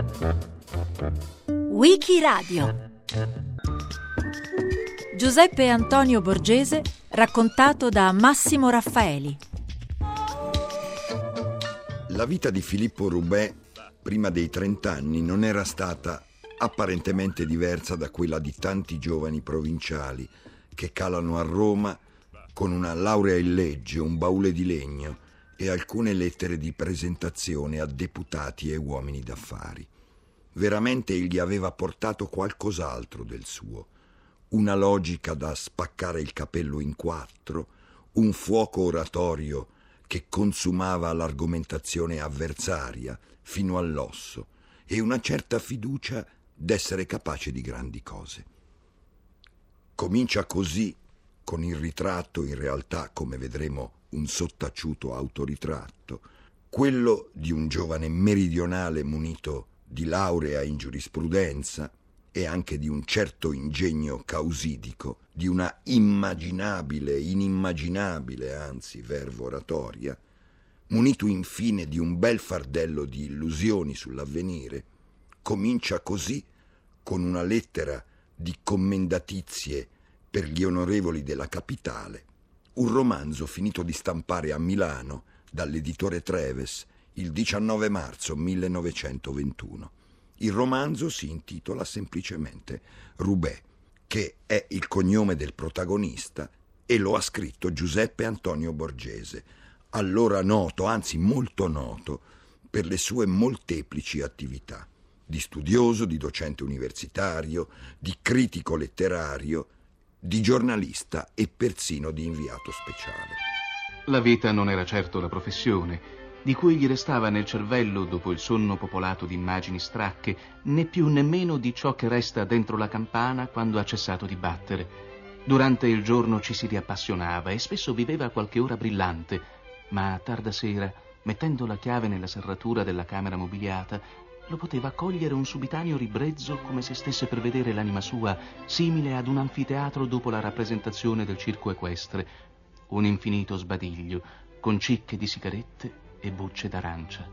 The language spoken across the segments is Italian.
Wikiradio. Giuseppe Antonio Borgese, raccontato da Massimo Raffaeli. La vita di Filippo Roubaix, prima dei 30 anni, non era stata apparentemente diversa da quella di tanti giovani provinciali che calano a Roma con una laurea in legge, un baule di legno e alcune lettere di presentazione a deputati e uomini d'affari. Veramente egli aveva portato qualcos'altro del suo, una logica da spaccare il capello in quattro, un fuoco oratorio che consumava l'argomentazione avversaria fino all'osso e una certa fiducia d'essere capace di grandi cose. Comincia così, con il ritratto, in realtà, come vedremo, un sottaciuto autoritratto, quello di un giovane meridionale munito di laurea in giurisprudenza e anche di un certo ingegno causidico, di una immaginabile, inimmaginabile, anzi, verve oratoria, munito infine di un bel fardello di illusioni sull'avvenire, comincia così, con una lettera di commendatizie per gli onorevoli della capitale, un romanzo finito di stampare a Milano dall'editore Treves il 19 marzo 1921. Il romanzo si intitola semplicemente Roubaix, che è il cognome del protagonista, e lo ha scritto Giuseppe Antonio Borgese, allora noto, anzi molto noto, per le sue molteplici attività, di studioso, di docente universitario, di critico letterario, di giornalista e persino di inviato speciale. La vita non era certo la professione, di cui gli restava nel cervello, dopo il sonno popolato di immagini stracche, né più né meno di ciò che resta dentro la campana quando ha cessato di battere. Durante il giorno ci si riappassionava e spesso viveva qualche ora brillante, ma a tarda sera, mettendo la chiave nella serratura della camera mobiliata, lo poteva cogliere un subitaneo ribrezzo, come se stesse per vedere l'anima sua simile ad un anfiteatro dopo la rappresentazione del circo equestre, un infinito sbadiglio con cicche di sigarette e bucce d'arancia.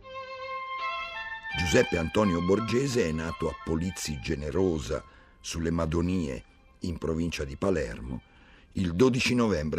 Giuseppe Antonio Borgese è nato a Polizzi Generosa, sulle Madonie, in provincia di Palermo, il 12 novembre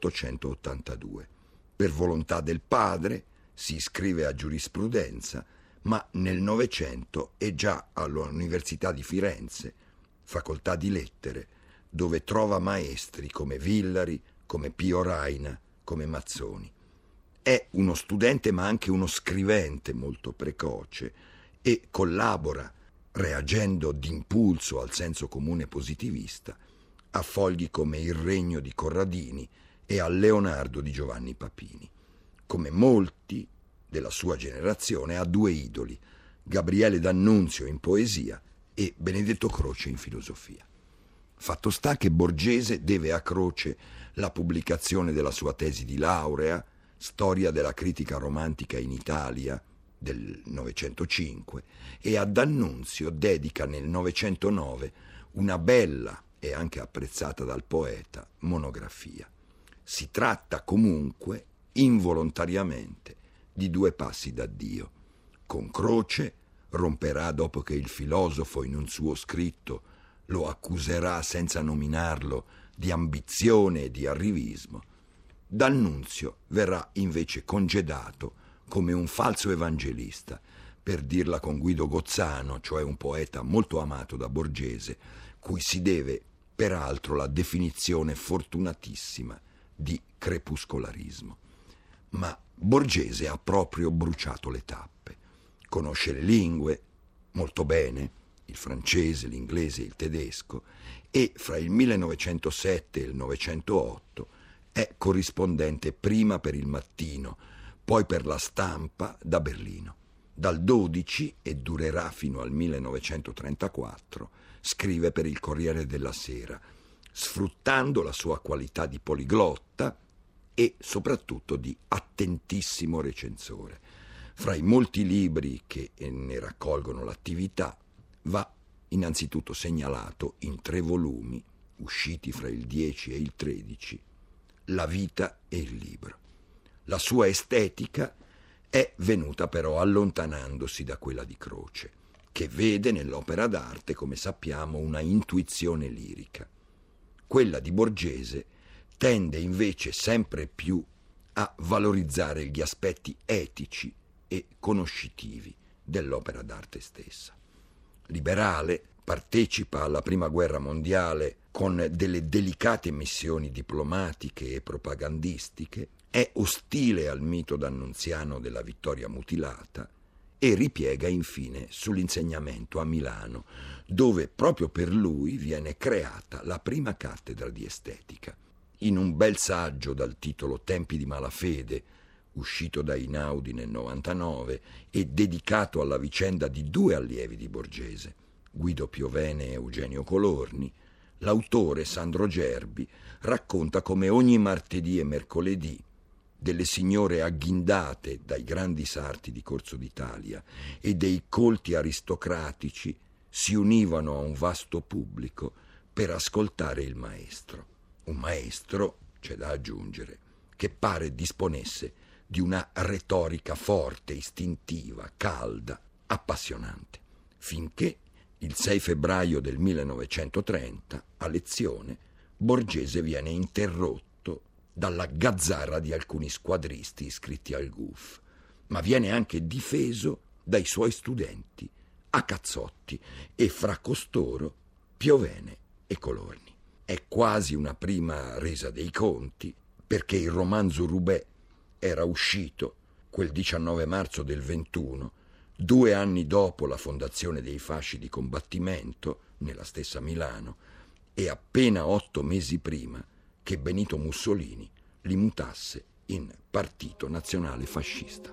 1882. Per volontà del padre si iscrive a giurisprudenza, ma nel Novecento è già all'Università di Firenze, facoltà di lettere, dove trova maestri come Villari, come Pio Raina, come Mazzoni. È uno studente ma anche uno scrivente molto precoce e collabora, reagendo d'impulso al senso comune positivista, a fogli come Il Regno di Corradini e a Leonardo di Giovanni Papini. Come molti della sua generazione ha due idoli, Gabriele D'Annunzio in poesia e Benedetto Croce in filosofia. Fatto sta che Borgese deve a Croce la pubblicazione della sua tesi di laurea, Storia della critica romantica in Italia, del 905, e a D'Annunzio dedica nel 909 una bella e anche apprezzata dal poeta monografia. Si tratta comunque, involontariamente, di due passi da Dio. Con Croce romperà dopo che il filosofo in un suo scritto lo accuserà senza nominarlo di ambizione e di arrivismo. D'Annunzio verrà invece congedato come un falso evangelista, per dirla con Guido Gozzano, cioè un poeta molto amato da Borgese, cui si deve peraltro la definizione fortunatissima di crepuscolarismo. Ma Borgese ha proprio bruciato le tappe. Conosce le lingue molto bene, il francese, l'inglese e il tedesco, e fra il 1907 e il 1908 è corrispondente prima per Il Mattino, poi per La Stampa da Berlino. Dal 12, e durerà fino al 1934, scrive per il Corriere della Sera, sfruttando la sua qualità di poliglotta e soprattutto di attentissimo recensore. Fra i molti libri che ne raccolgono l'attività va innanzitutto segnalato in 3 volumi, usciti fra il 10 e il 13, La vita e il libro. La sua estetica è venuta però allontanandosi da quella di Croce, che vede nell'opera d'arte, come sappiamo, una intuizione lirica. Quella di Borgese tende invece sempre più a valorizzare gli aspetti etici e conoscitivi dell'opera d'arte stessa. Liberale, partecipa alla Prima Guerra Mondiale con delle delicate missioni diplomatiche e propagandistiche, è ostile al mito d'annunziano della vittoria mutilata e ripiega infine sull'insegnamento a Milano, dove proprio per lui viene creata la prima cattedra di estetica. In un bel saggio dal titolo Tempi di malafede, uscito da Einaudi nel 99 e dedicato alla vicenda di due allievi di Borgese, Guido Piovene e Eugenio Colorni, l'autore Sandro Gerbi racconta come ogni martedì e mercoledì delle signore agghindate dai grandi sarti di Corso d'Italia e dei colti aristocratici si univano a un vasto pubblico per ascoltare il maestro. Un maestro, c'è da aggiungere, che pare disponesse di una retorica forte, istintiva, calda, appassionante, finché il 6 febbraio del 1930, a lezione, Borgese viene interrotto dalla gazzarra di alcuni squadristi iscritti al GUF, ma viene anche difeso dai suoi studenti, a cazzotti, e fra costoro Piovene e Colorni. È quasi una prima resa dei conti, perché il romanzo Roubaix era uscito quel 19 marzo del 21, 2 anni dopo la fondazione dei fasci di combattimento nella stessa Milano e appena 8 mesi prima che Benito Mussolini li mutasse in Partito Nazionale Fascista.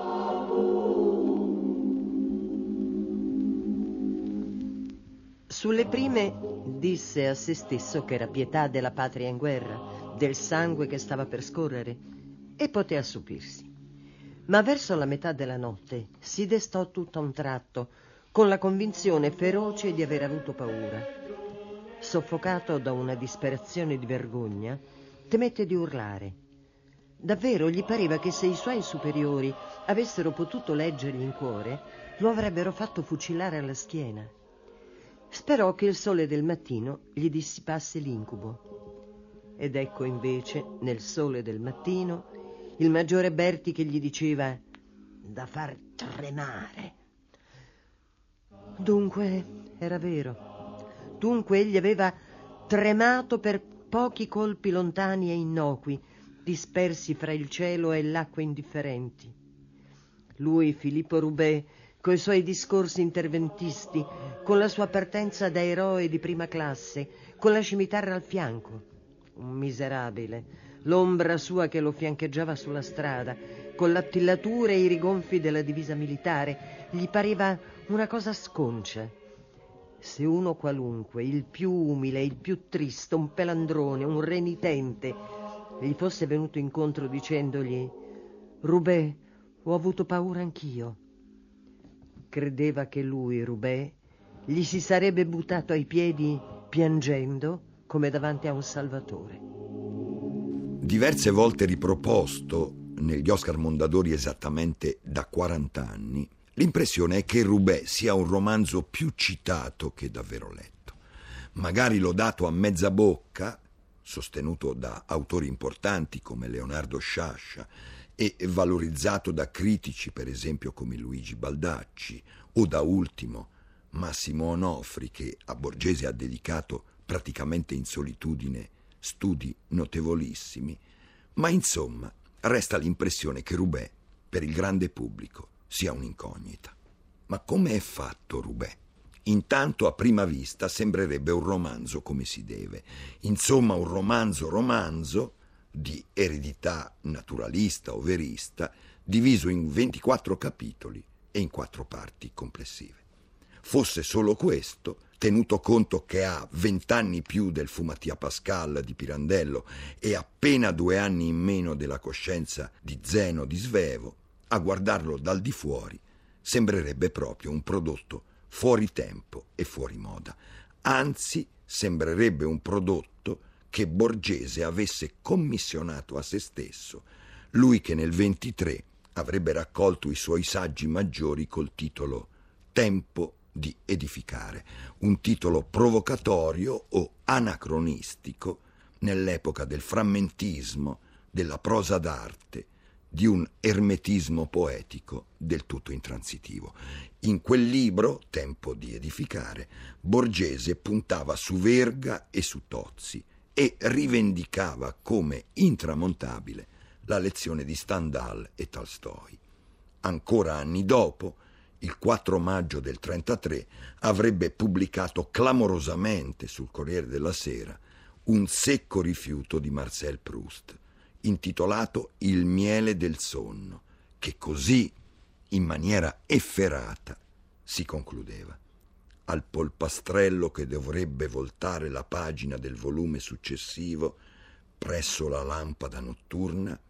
Sulle prime disse a se stesso che era pietà della patria in guerra, del sangue che stava per scorrere, e poté assopirsi. Ma verso la metà della notte si destò tutto a un tratto, con la convinzione feroce di aver avuto paura. Soffocato da una disperazione di vergogna, temette di urlare. Davvero gli pareva che se i suoi superiori avessero potuto leggergli in cuore, lo avrebbero fatto fucilare alla schiena. Sperò che il sole del mattino gli dissipasse l'incubo. Ed ecco invece, nel sole del mattino, il maggiore Berti che gli diceva: da far tremare. Dunque era vero. Dunque egli aveva tremato per pochi colpi lontani e innocui, dispersi fra il cielo e l'acqua indifferenti. Lui, Filippo Roubaix, coi suoi discorsi interventisti, con la sua partenza da eroe di prima classe, con la scimitarra al fianco. Un miserabile, l'ombra sua che lo fiancheggiava sulla strada, con l'attillatura e i rigonfi della divisa militare, gli pareva una cosa sconcia. Se uno qualunque, il più umile, il più tristo, un pelandrone, un renitente, gli fosse venuto incontro dicendogli: Roubaix, ho avuto paura anch'io, credeva che lui, Roubaix, gli si sarebbe buttato ai piedi piangendo come davanti a un salvatore. Diverse volte riproposto negli Oscar Mondadori esattamente da 40 anni, l'impressione è che Roubaix sia un romanzo più citato che davvero letto. Magari lodato a mezza bocca, sostenuto da autori importanti come Leonardo Sciascia e valorizzato da critici per esempio come Luigi Baldacci o da ultimo Massimo Onofri, che a Borgese ha dedicato praticamente in solitudine studi notevolissimi, ma insomma resta l'impressione che Roubaix per il grande pubblico sia un'incognita. Ma come è fatto Roubaix? Intanto a prima vista sembrerebbe un romanzo come si deve, insomma un romanzo di eredità naturalista o verista, diviso in 24 capitoli e in 4 parti complessive. Fosse solo questo, tenuto conto che ha 20 anni più del Fumatia Pascal di Pirandello e appena 2 anni in meno della Coscienza di Zeno di Svevo, a guardarlo dal di fuori sembrerebbe proprio un prodotto fuori tempo e fuori moda. Anzi, sembrerebbe un prodotto che Borgese avesse commissionato a se stesso, lui che nel 23 avrebbe raccolto i suoi saggi maggiori col titolo Tempo di edificare, un titolo provocatorio o anacronistico nell'epoca del frammentismo, della prosa d'arte, di un ermetismo poetico del tutto intransitivo. In quel libro, Tempo di edificare, Borgese puntava su Verga e su Tozzi e rivendicava come intramontabile la lezione di Stendhal e Tolstoi. Ancora anni dopo, il 4 maggio del 1933, avrebbe pubblicato clamorosamente sul Corriere della Sera un secco rifiuto di Marcel Proust, intitolato Il miele del sonno, che così, in maniera efferata, si concludeva. Al polpastrello che dovrebbe voltare la pagina del volume successivo, presso la lampada notturna,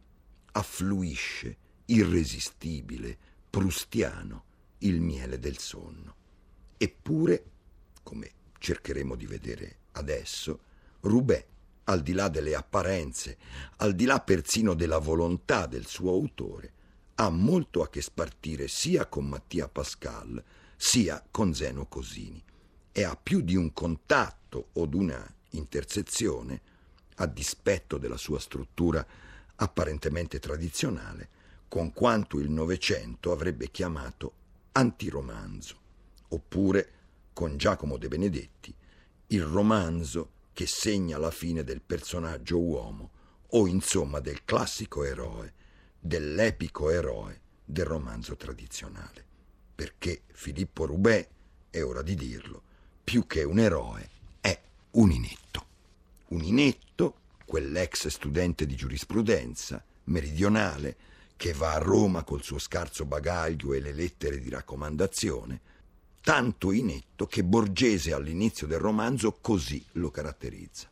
affluisce, irresistibile, prustiano, il miele del sonno. Eppure, come cercheremo di vedere adesso, Roubaix, al di là delle apparenze, al di là persino della volontà del suo autore, ha molto a che spartire sia con Mattia Pascal sia con Zeno Cosini, e ha più di un contatto o d'una intersezione, a dispetto della sua struttura apparentemente tradizionale, con quanto il Novecento avrebbe chiamato antiromanzo, oppure con Giacomo De Benedetti, il romanzo che segna la fine del personaggio uomo, o insomma del classico eroe, dell'epico eroe del romanzo tradizionale. Perché Filippo Roubaix, è ora di dirlo, più che un eroe, è un inetto. Un inetto, quell'ex studente di giurisprudenza, meridionale, che va a Roma col suo scarso bagaglio e le lettere di raccomandazione, tanto inetto che Borgese all'inizio del romanzo così lo caratterizza.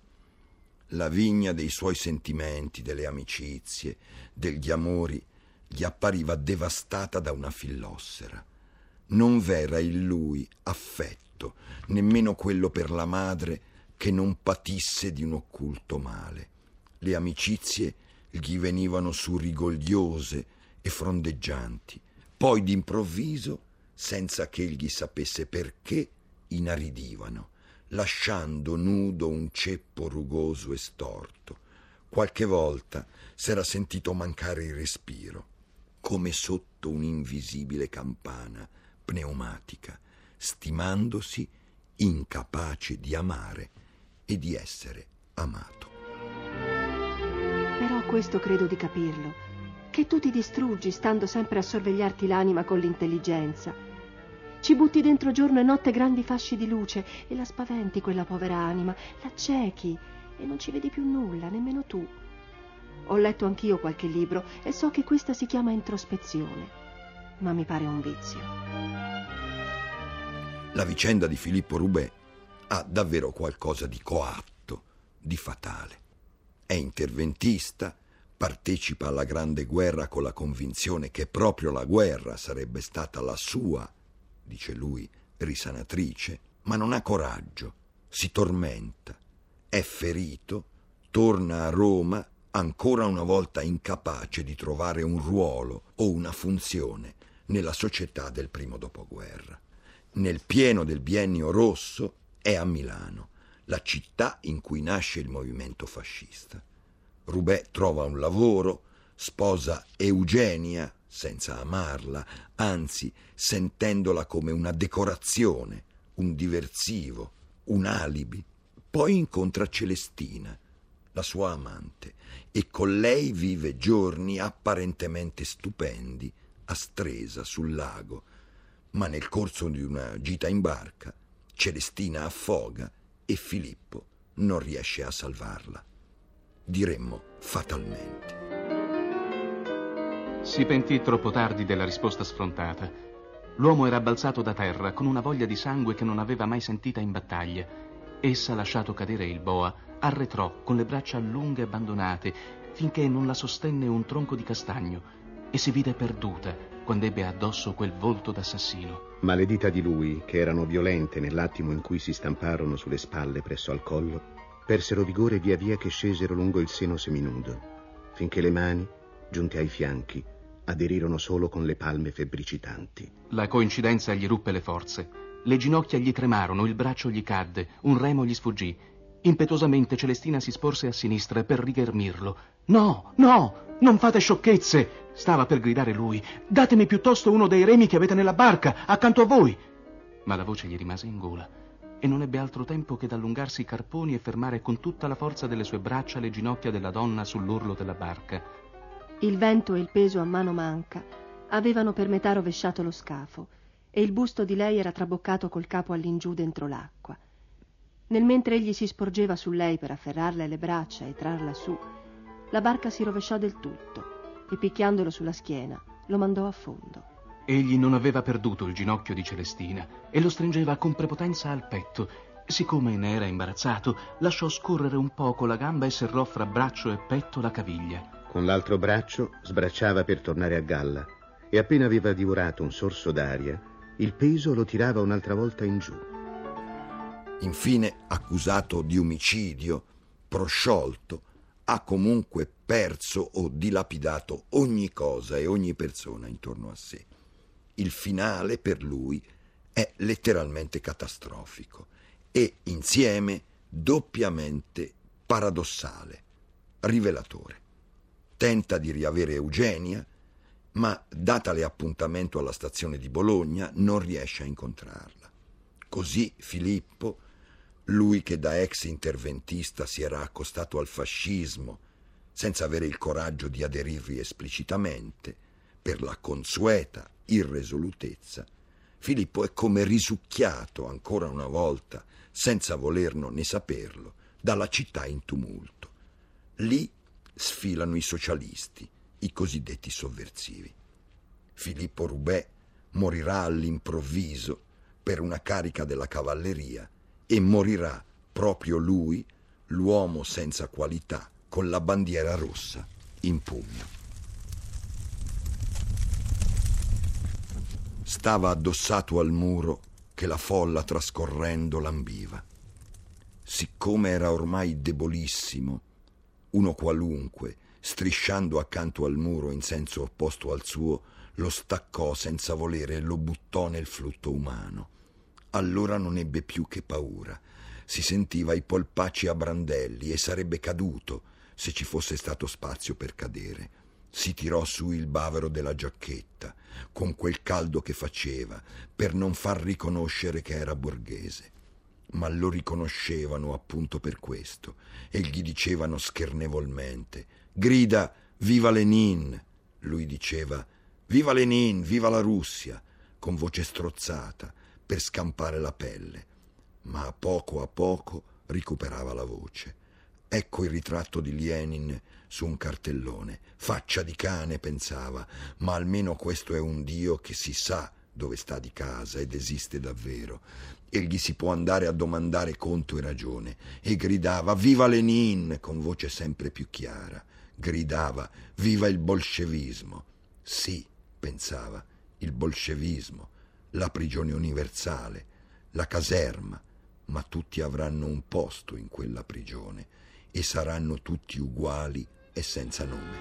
La vigna dei suoi sentimenti, delle amicizie, degli amori, gli appariva devastata da una fillossera. Non v'era in lui affetto, nemmeno quello per la madre, che non patisse di un occulto male. Le amicizie gli venivano su rigogliose e frondeggianti, poi d'improvviso, senza che egli sapesse perché, inaridivano, lasciando nudo un ceppo rugoso e storto. Qualche volta s'era sentito mancare il respiro, come sotto un'invisibile campana pneumatica, stimandosi incapace di amare e di essere amato. Però questo credo di capirlo, che tu ti distruggi stando sempre a sorvegliarti l'anima con l'intelligenza. Ci butti dentro giorno e notte grandi fasci di luce e la spaventi quella povera anima, l'accechi e non ci vedi più nulla, nemmeno tu. Ho letto anch'io qualche libro e so che questa si chiama introspezione, ma mi pare un vizio. La vicenda di Filippo Roubaix ha davvero qualcosa di coatto, di fatale. È interventista, partecipa alla Grande Guerra con la convinzione che proprio la guerra sarebbe stata la sua, dice lui, risanatrice, ma non ha coraggio, si tormenta, è ferito, torna a Roma ancora una volta incapace di trovare un ruolo o una funzione nella società del primo dopoguerra. Nel pieno del biennio rosso è a Milano, la città in cui nasce il movimento fascista. Roubaix trova un lavoro, sposa Eugenia senza amarla, anzi sentendola come una decorazione, un diversivo, un alibi. Poi incontra Celestina, la sua amante, e con lei vive giorni apparentemente stupendi a Stresa sul lago, ma nel corso di una gita in barca Celestina affoga e Filippo non riesce a salvarla. Diremmo fatalmente. Si pentì troppo tardi della risposta sfrontata. L'uomo era balzato da terra con una voglia di sangue che non aveva mai sentita in battaglia. Essa, lasciato cadere il boa, arretrò con le braccia lunghe e abbandonate finché non la sostenne un tronco di castagno e si vide perduta quando ebbe addosso quel volto d'assassino. Ma le dita di lui, che erano violente nell'attimo in cui si stamparono sulle spalle presso al collo, persero vigore via via che scesero lungo il seno seminudo, finché le mani, giunte ai fianchi, aderirono solo con le palme febbricitanti. La coincidenza gli ruppe le forze. Le ginocchia gli tremarono, il braccio gli cadde, un remo gli sfuggì. Impetuosamente Celestina si sporse a sinistra per righermirlo. No, no, non fate sciocchezze! Stava per gridare lui. Datemi piuttosto uno dei remi che avete nella barca, accanto a voi! Ma la voce gli rimase in gola e non ebbe altro tempo che d'allungarsi i carponi e fermare con tutta la forza delle sue braccia le ginocchia della donna sull'orlo della barca. Il vento e il peso a mano manca avevano per metà rovesciato lo scafo e il busto di lei era traboccato col capo all'ingiù dentro l'acqua. Nel mentre egli si sporgeva su lei per afferrarle le braccia e trarla su, la barca si rovesciò del tutto e picchiandolo sulla schiena lo mandò a fondo. Egli non aveva perduto il ginocchio di Celestina e lo stringeva con prepotenza al petto. Siccome ne era imbarazzato, lasciò scorrere un poco la gamba e serrò fra braccio e petto la caviglia. Con l'altro braccio sbracciava per tornare a galla e appena aveva divorato un sorso d'aria, il peso lo tirava un'altra volta in giù. Infine, accusato di omicidio, prosciolto, ha comunque perso o dilapidato ogni cosa e ogni persona intorno a sé. Il finale per lui è letteralmente catastrofico e insieme doppiamente paradossale, rivelatore. Tenta di riavere Eugenia, ma datale appuntamento alla stazione di Bologna non riesce a incontrarla. Così Filippo, lui che da ex interventista si era accostato al fascismo senza avere il coraggio di aderirvi esplicitamente, per la consueta irresolutezza, Filippo è come risucchiato ancora una volta, senza volerlo né saperlo, dalla città in tumulto. Lì sfilano i socialisti, i cosiddetti sovversivi. Filippo Roubaix morirà all'improvviso per una carica della cavalleria e morirà proprio lui, l'uomo senza qualità, con la bandiera rossa in pugno. Stava addossato al muro che la folla trascorrendo lambiva. Siccome era ormai debolissimo, uno qualunque, strisciando accanto al muro in senso opposto al suo, lo staccò senza volere e lo buttò nel flutto umano. Allora non ebbe più che paura. Si sentiva i polpacci a brandelli e sarebbe caduto se ci fosse stato spazio per cadere. Si tirò su il bavero della giacchetta, con quel caldo che faceva, per non far riconoscere che era borghese. Ma lo riconoscevano appunto per questo e gli dicevano schernevolmente: «Grida, viva Lenin!» Lui diceva: «Viva Lenin, viva la Russia!» con voce strozzata, per scampare la pelle. Ma a poco recuperava la voce. Ecco il ritratto di Lenin su un cartellone. Faccia di cane, pensava, ma almeno questo è un Dio che si sa dove sta di casa ed esiste davvero, e gli si può andare a domandare conto e ragione. E gridava: «Viva Lenin!» con voce sempre più chiara. Gridava: «Viva il bolscevismo!» Sì, pensava, il bolscevismo, la prigione universale, la caserma, ma tutti avranno un posto in quella prigione e saranno tutti uguali e senza nome.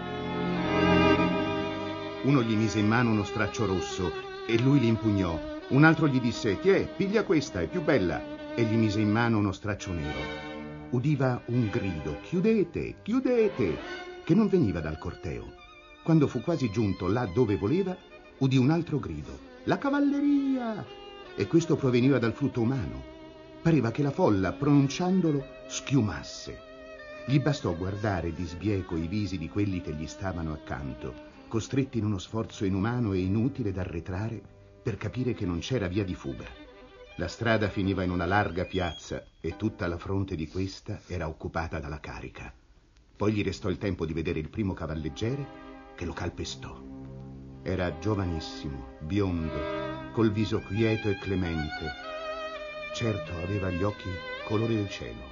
Uno gli mise in mano uno straccio rosso e lui li impugnò. Un altro gli disse: «Tiè, piglia questa, è più bella», e gli mise in mano uno straccio nero. Udiva un grido: «Chiudete, chiudete», che non veniva dal corteo. Quando fu quasi giunto là dove voleva, udì un altro grido: «La cavalleria!» E questo proveniva dal flutto umano. Pareva che la folla, pronunciandolo, schiumasse. Gli bastò guardare di sbieco i visi di quelli che gli stavano accanto, costretti in uno sforzo inumano e inutile d'arretrare, per capire che non c'era via di fuga. La strada finiva in una larga piazza e tutta la fronte di questa era occupata dalla carica. Poi gli restò il tempo di vedere il primo cavalleggere che lo calpestò. Era giovanissimo, biondo, col viso quieto e clemente. Certo, aveva gli occhi colore del cielo.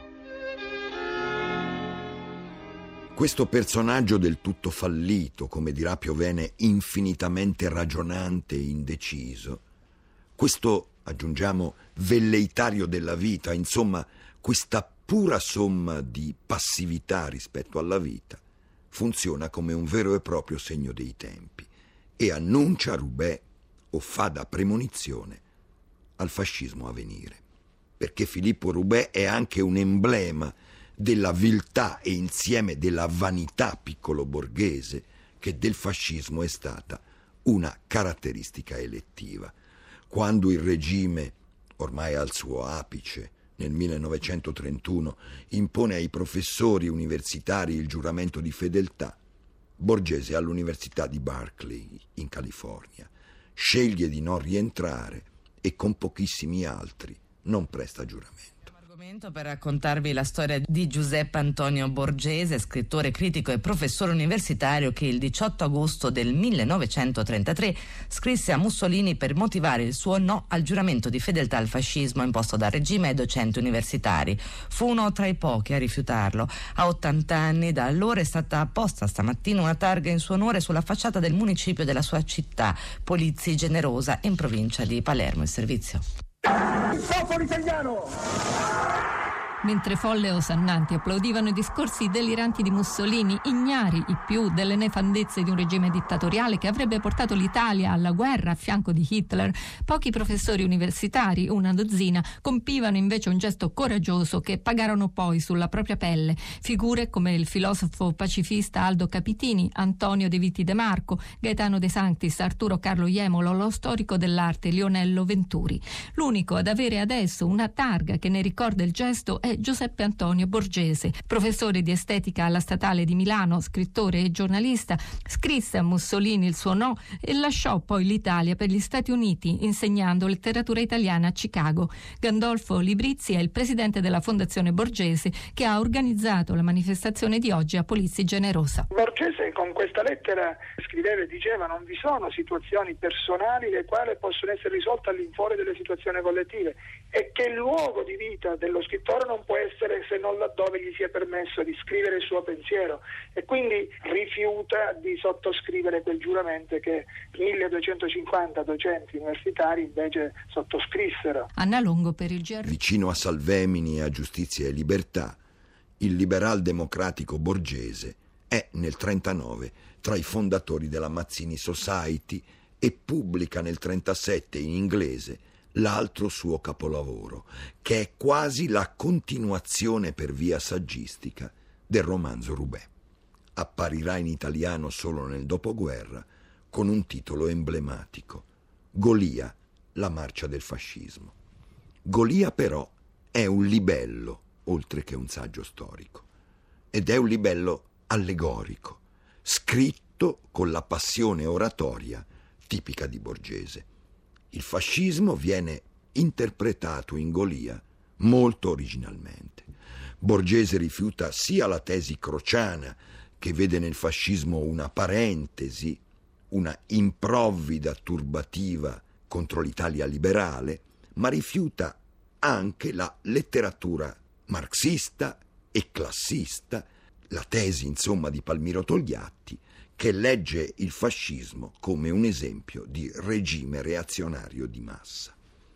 Questo personaggio del tutto fallito, come dirà Piovene, infinitamente ragionante e indeciso, questo, aggiungiamo, velleitario della vita, insomma, questa pura somma di passività rispetto alla vita, funziona come un vero e proprio segno dei tempi. e annuncia a Roubaix, o fa da premonizione, al fascismo a venire. Perché Filippo Roubaix è anche un emblema della viltà e insieme della vanità piccolo-borghese che del fascismo è stata una caratteristica elettiva. Quando il regime, ormai al suo apice, nel 1931, impone ai professori universitari il giuramento di fedeltà, Borgese all'Università di Berkeley, in California, sceglie di non rientrare e con pochissimi altri non presta giuramento. Per raccontarvi la storia di Giuseppe Antonio Borgese, scrittore, critico e professore universitario che il 18 agosto del 1933 scrisse a Mussolini per motivare il suo no al giuramento di fedeltà al fascismo imposto dal regime ai docenti universitari. Fu uno tra i pochi a rifiutarlo. A 80 anni da allora è stata apposta stamattina una targa in suo onore sulla facciata del municipio della sua città, Polizzi Generosa, in provincia di Palermo. Il servizio. Il popolo italiano! Mentre folle osannanti applaudivano i discorsi deliranti di Mussolini, ignari i più delle nefandezze di un regime dittatoriale che avrebbe portato l'Italia alla guerra a fianco di Hitler, pochi professori universitari, una dozzina, compivano invece un gesto coraggioso che pagarono poi sulla propria pelle. Figure come il filosofo pacifista Aldo Capitini, Antonio De Viti De Marco, Gaetano De Sanctis, Arturo Carlo Jemolo, lo storico dell'arte Lionello Venturi. L'unico ad avere adesso una targa che ne ricorda il gesto è Giuseppe Antonio Borgese, professore di estetica alla Statale di Milano, scrittore e giornalista. Scrisse a Mussolini il suo no e lasciò poi l'Italia per gli Stati Uniti, insegnando letteratura italiana a Chicago. Gandolfo Librizzi è il presidente della Fondazione Borgese, che ha organizzato la manifestazione di oggi a Polizzi Generosa. Borgese con questa lettera scriveva e diceva: non vi sono situazioni personali le quali possono essere risolte all'infuori delle situazioni collettive, e che il luogo di vita dello scrittore non può essere se non laddove gli sia permesso di scrivere il suo pensiero, e quindi rifiuta di sottoscrivere quel giuramento che 1250 docenti universitari invece sottoscrissero. Anna Longo per il GR. Vicino a Salvemini e a Giustizia e Libertà, il liberal democratico Borgese è nel 1939 tra i fondatori della Mazzini Society e pubblica nel 1937 in inglese l'altro suo capolavoro, che è quasi la continuazione per via saggistica del romanzo Roubaix. Apparirà in italiano solo nel dopoguerra con un titolo emblematico: Golia, la marcia del fascismo. Golia però è un libello oltre che un saggio storico, ed è un libello allegorico, scritto con la passione oratoria tipica di Borgese. Il fascismo viene interpretato in Golia molto originalmente. Borgese rifiuta sia la tesi crociana, che vede nel fascismo una parentesi, una improvvida turbativa contro l'Italia liberale, ma rifiuta anche la letteratura marxista e classista, la tesi insomma di Palmiro Togliatti, che legge il fascismo come un esempio di regime reazionario di massa.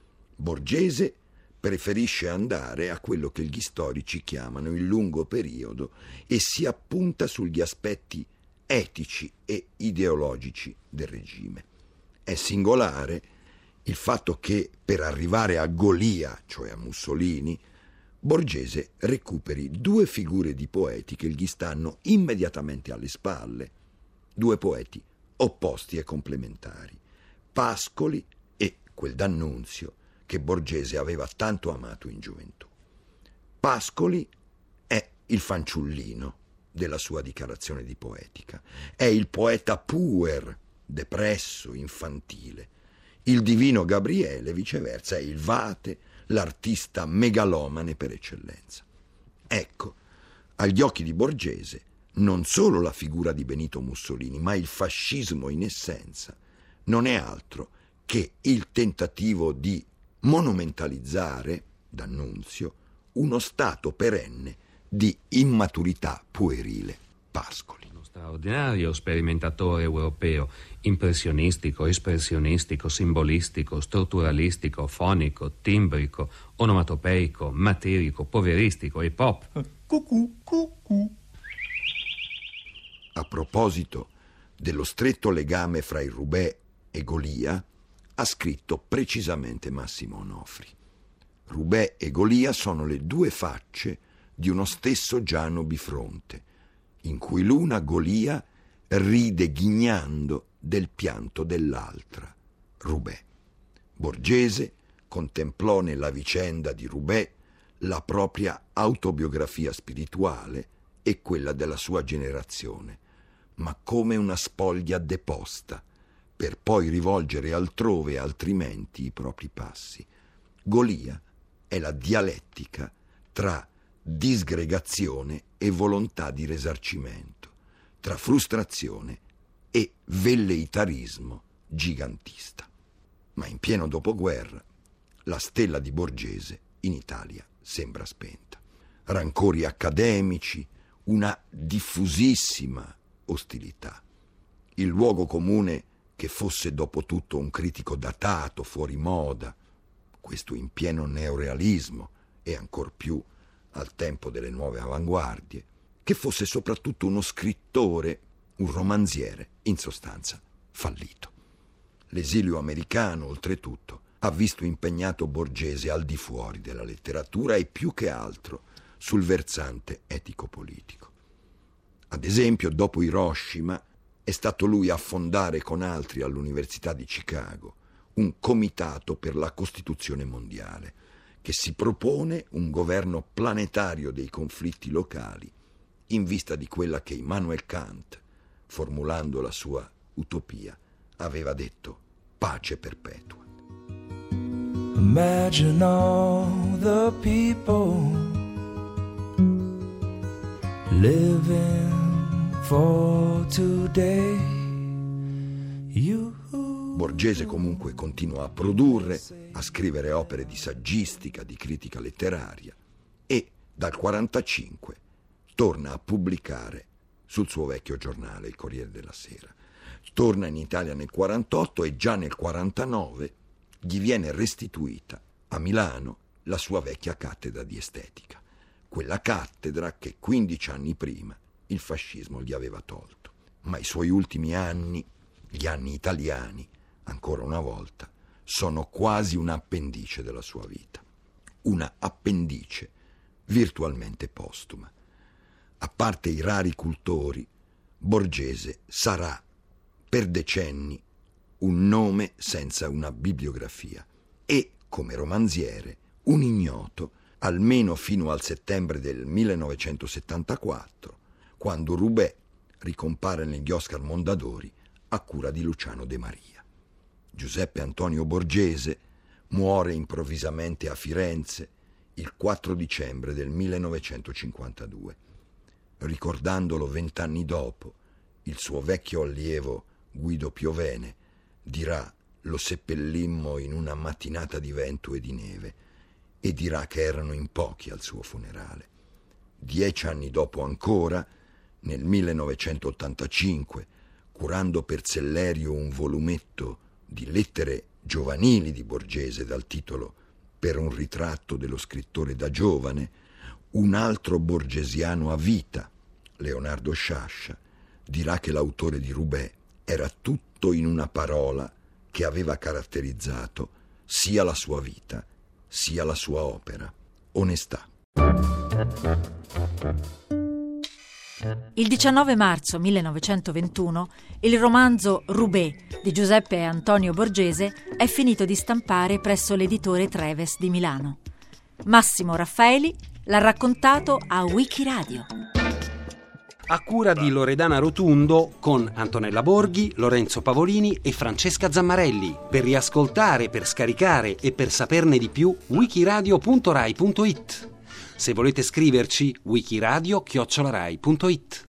Borgese preferisce andare a quello che gli storici chiamano il lungo periodo e si appunta sugli aspetti etici e ideologici del regime. È singolare il fatto che per arrivare a Golia, cioè a Mussolini, Borgese recuperi due figure di poeti che gli stanno immediatamente alle spalle, due poeti opposti e complementari, Pascoli e quel D'Annunzio che Borgese aveva tanto amato in gioventù. Pascoli è il fanciullino della sua dichiarazione di poetica, è il poeta puer, depresso, infantile. Il divino Gabriele, viceversa, è il vate, l'artista megalomane per eccellenza. Ecco, agli occhi di Borgese, non solo la figura di Benito Mussolini, ma il fascismo in essenza non è altro che il tentativo di monumentalizzare, D'Annunzio, uno stato perenne di immaturità puerile. Pascoli. Uno straordinario sperimentatore europeo, impressionistico, espressionistico, simbolistico, strutturalistico, fonico, timbrico, onomatopeico, materico, poveristico e pop. A proposito dello stretto legame fra il Roubaix e Golia ha scritto precisamente Massimo Onofri. Roubaix e Golia sono le due facce di uno stesso Giano bifronte, in cui l'una, Golia, ride ghignando del pianto dell'altra, Roubaix. Borgese contemplò nella vicenda di Roubaix la propria autobiografia spirituale e quella della sua generazione, ma come una spoglia deposta, per poi rivolgere altrove altrimenti i propri passi. Golia è la dialettica tra disgregazione e volontà di risarcimento, tra frustrazione e velleitarismo gigantista. Ma in pieno dopoguerra la stella di Borgese in Italia sembra spenta. Rancori accademici, una diffusissima ostilità. Il luogo comune che fosse dopo tutto un critico datato, fuori moda, questo in pieno neorealismo e ancor più al tempo delle nuove avanguardie, che fosse soprattutto uno scrittore, un romanziere, in sostanza fallito. L'esilio americano, oltretutto, ha visto impegnato Borgese al di fuori della letteratura e più che altro sul versante etico-politico. Ad esempio, dopo Hiroshima, è stato lui a fondare con altri all'Università di Chicago un comitato per la Costituzione mondiale, che si propone un governo planetario dei conflitti locali in vista di quella che Immanuel Kant, formulando la sua utopia, aveva detto: pace perpetua. Imagine all the people living for today. Borgese comunque continua a produrre, a scrivere opere di saggistica, di critica letteraria e dal 1945 torna a pubblicare sul suo vecchio giornale, il Corriere della Sera. Torna in Italia nel 1948 e già nel 1949 gli viene restituita a Milano la sua vecchia cattedra di estetica, quella cattedra che 15 anni prima il fascismo gli aveva tolto. Ma i suoi ultimi anni, gli anni italiani, ancora una volta, sono quasi un appendice della sua vita, una appendice virtualmente postuma. A parte i rari cultori, Borgese sarà per decenni un nome senza una bibliografia e, come romanziere, un ignoto almeno fino al settembre del 1974, quando Roubaix ricompare negli Oscar Mondadori a cura di Luciano De Maria. Giuseppe Antonio Borgese muore improvvisamente a Firenze il 4 dicembre del 1952. Ricordandolo 20 anni dopo, il suo vecchio allievo Guido Piovene dirà: lo seppellimmo in una mattinata di vento e di neve, e dirà che erano in pochi al suo funerale. 10 anni dopo ancora, nel 1985, curando per Sellerio un volumetto di lettere giovanili di Borgese dal titolo Per un ritratto dello scrittore da giovane, un altro borgesiano a vita, Leonardo Sciascia, dirà che l'autore di Roubaix era tutto in una parola che aveva caratterizzato sia la sua vita sia la sua opera: onestà. Il 19 marzo 1921 il romanzo Roubaix di Giuseppe Antonio Borgese è finito di stampare presso l'editore Treves di Milano. Massimo Raffaeli l'ha raccontato a Wikiradio. A cura di Loredana Rotundo, con Antonella Borghi, Lorenzo Pavolini e Francesca Zammarelli. Per riascoltare, per scaricare e per saperne di più, wikiradio.rai.it. Se volete scriverci, wikiradio@rai.it.